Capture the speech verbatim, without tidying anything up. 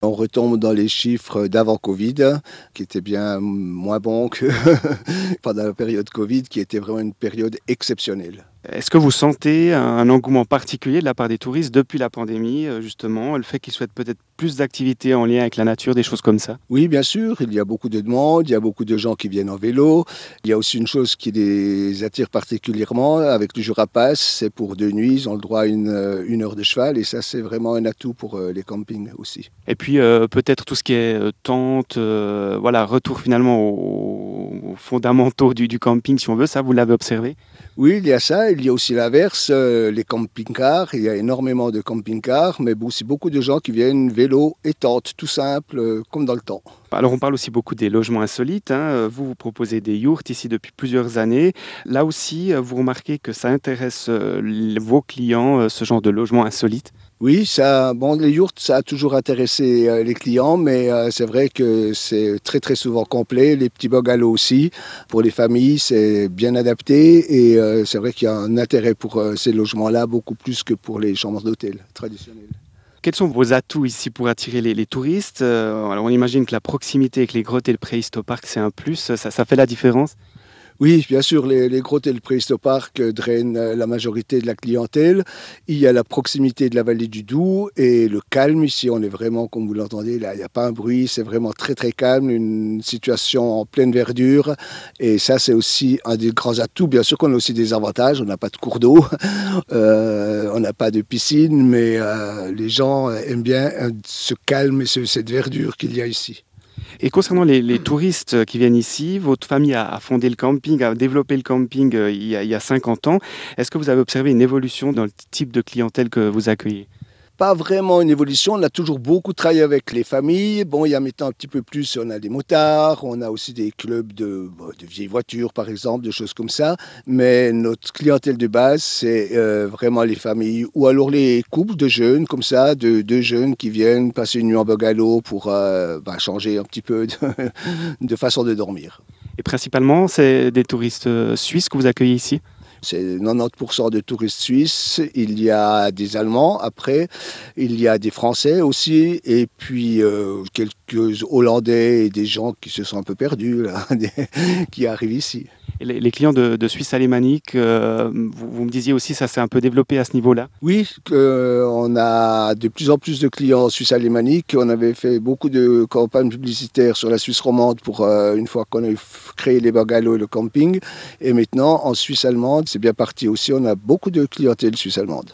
On retombe dans les chiffres d'avant Covid, qui étaient bien moins bons que pendant la période Covid, qui était vraiment une période exceptionnelle. Est-ce que vous sentez un engouement particulier de la part des touristes depuis la pandémie, euh, justement, le fait qu'ils souhaitent peut-être plus d'activités en lien avec la nature, des choses comme ça? Oui, bien sûr, il y a beaucoup de demandes, il y a beaucoup de gens qui viennent en vélo. Il y a aussi une chose qui les attire particulièrement avec le Jura-Pass, c'est pour deux nuits, ils ont le droit à une, euh, une heure de cheval et ça c'est vraiment un atout pour euh, les campings aussi. Et puis euh, peut-être tout ce qui est euh, tente, euh, voilà, retour finalement aux, aux fondamentaux du, du camping, si on veut, ça vous l'avez observé? Oui, il y a ça, il y a aussi l'inverse, euh, les camping-cars, il y a énormément de camping-cars, mais aussi beaucoup de gens qui viennent vélo et tente, tout simple, euh, comme dans le temps. Alors on parle aussi beaucoup des logements insolites, hein. Vous, vous proposez des yurts ici depuis plusieurs années. Là aussi, euh, vous remarquez que ça intéresse euh, l- vos clients, euh, ce genre de logement insolite? Oui, ça, bon, les yurts, ça a toujours intéressé euh, les clients, mais euh, c'est vrai que c'est très très souvent complet. Les petits bungalows aussi, pour les familles, c'est bien adapté et euh, c'est vrai qu'il y a un intérêt pour euh, ces logements-là beaucoup plus que pour les chambres d'hôtel traditionnelles. Quels sont vos atouts ici pour attirer les, les touristes? Euh, alors on imagine que la proximité avec les grottes et le Préhistoparc, c'est un plus, ça, ça fait la différence? Oui, bien sûr, les, les grottes et le Préhistoparc euh, drainent euh, la majorité de la clientèle. Il y a la proximité de la vallée du Doubs et le calme. Ici, on est vraiment, comme vous l'entendez, là, il n'y a pas un bruit, c'est vraiment très très calme, une situation en pleine verdure. Et ça, c'est aussi un des grands atouts. Bien sûr qu'on a aussi des avantages. On n'a pas de cours d'eau, euh, on n'a pas de piscine, mais euh, les gens aiment bien euh, ce calme et ce- cette verdure qu'il y a ici. Et concernant les, les touristes qui viennent ici, votre famille a, a fondé le camping, a développé le camping euh, il y a, il y a cinquante ans. Est-ce que vous avez observé une évolution dans le type de clientèle que vous accueillez? Pas vraiment une évolution, on a toujours beaucoup travaillé avec les familles. Bon, il y a maintenant un petit peu plus, on a des motards, on a aussi des clubs de, bon, de vieilles voitures, par exemple, de choses comme ça. Mais notre clientèle de base, c'est euh, vraiment les familles ou alors les couples de jeunes, comme ça, de deux jeunes qui viennent passer une nuit en bungalow pour euh, bah, changer un petit peu de, de façon de dormir. Et principalement, c'est des touristes euh, suisses que vous accueillez ici? C'est quatre-vingt-dix pour cent de touristes suisses. Il y a des Allemands après, il y a des Français aussi, et puis euh, quelques Hollandais et des gens qui se sont un peu perdus, là, des- qui arrivent ici. Et les, les clients de, de Suisse alémanique, euh, vous, vous me disiez aussi, ça s'est un peu développé à ce niveau-là? Oui, euh, on a de plus en plus de clients suisses alémaniques. On avait fait beaucoup de campagnes publicitaires sur la Suisse romande pour euh, une fois qu'on a f- créé les bungalows et le camping. Et maintenant, en Suisse allemande, c'est bien parti aussi. On a beaucoup de clientèle suisse allemande.